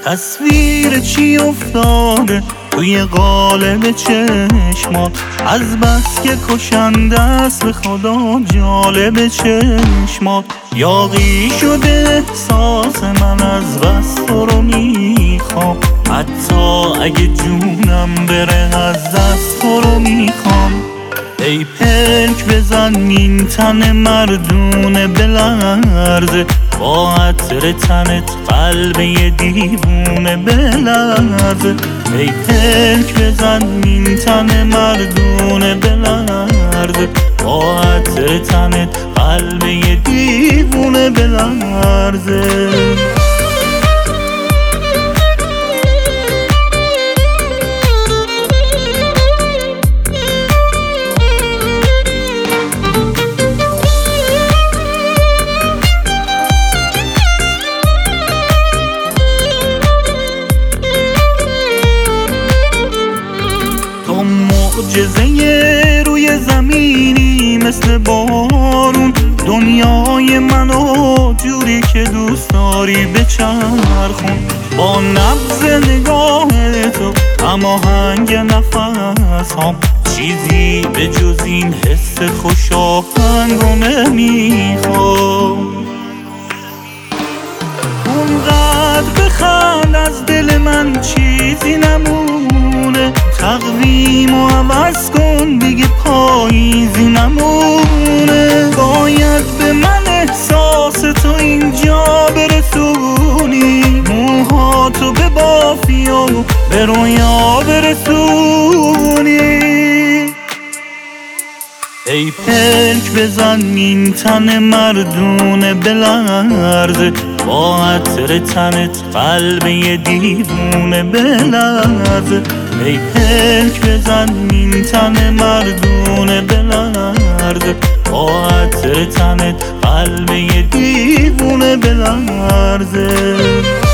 تصویر چی افتاده توی قالب چشمات؟ از بس که کشنده است به خدا جالب چشمات. یاغی شده احساس من از بس تو رو میخوام، حتی اگه جونم بره از دست تو رو میخوام. ای پلک بزن این تن مردونه بلرزه، با عطر تنت قلب یه دیوونه بلرزه. ای پلک بزن این تن مردونه بلرزه، با عطر تنت قلب یه دیوونه بلرزه. معجزه روی زمینی مثل بارون، دنیای منو جوری که دوست داری بچرخون. با نبض نگاه تو هماهنگ نفس هم، چیزی به جز این حس خوشاهنگو نمیخوام. اونقدر بخند از دل من چیزی نمونه، تقویم و عوض کن دیگه پاییزی نمونه. باید به من احساس تو اینجا برسونی، موهاتو ببافی و به رویا برسونی. ای پلک بزن این تن مردونه بلرزه، با عطر تنت قلب یه دیوونه بلرزه. ای پلک بزن این تن مردونه بلرزه، با عطر تنت قلب یه دیوونه بلرزه.